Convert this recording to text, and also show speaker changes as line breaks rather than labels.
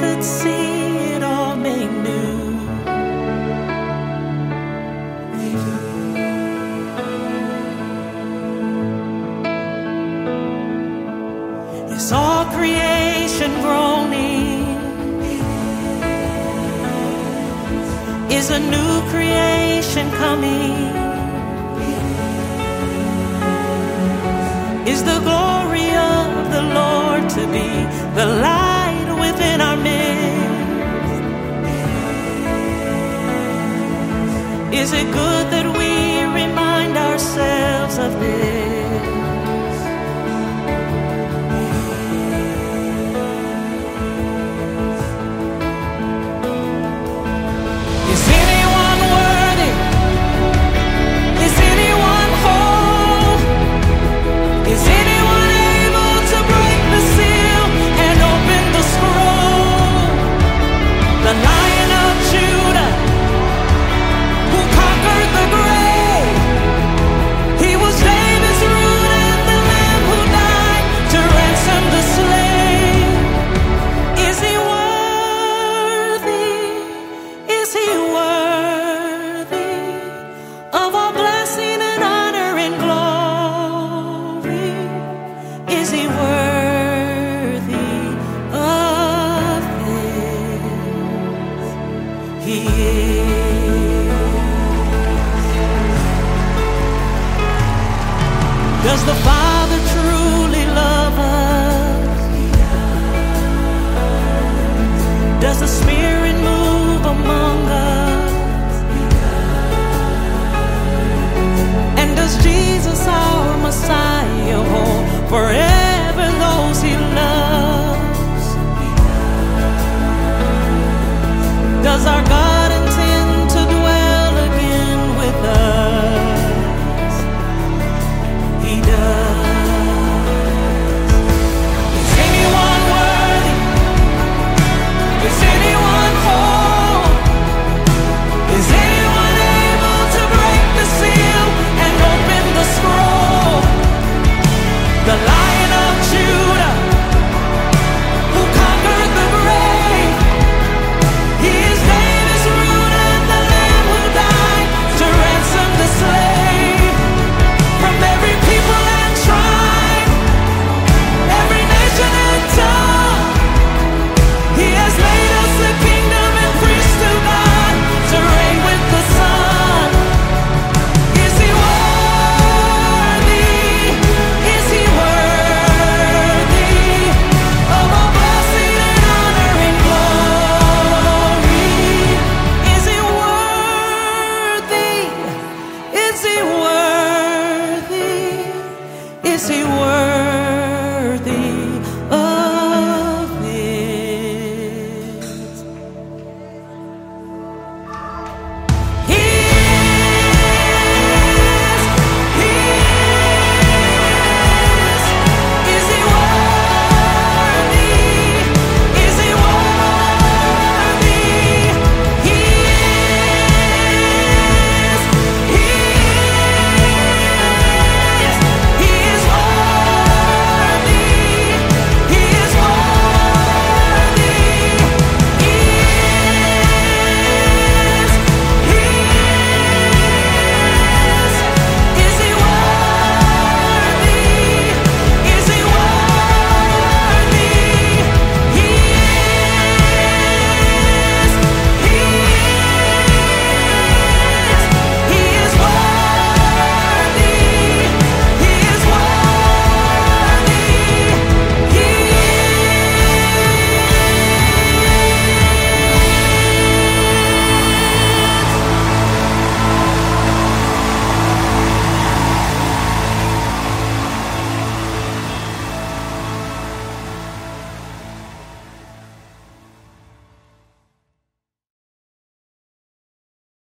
could see it all made new. It's all creation groaning. Is a new creation coming? Is the glory of the Lord to be the light within our midst? Is it good that we remind ourselves of this? Is anyone worthy? Is anyone whole? Is anyone able to break the seal and open the scroll? The Lion of Judah, who conquered the grave. He was David's root and the Lamb who died to ransom the slave. Is he worthy? Is he worthy of all blessing and honor and glory? Is he worthy?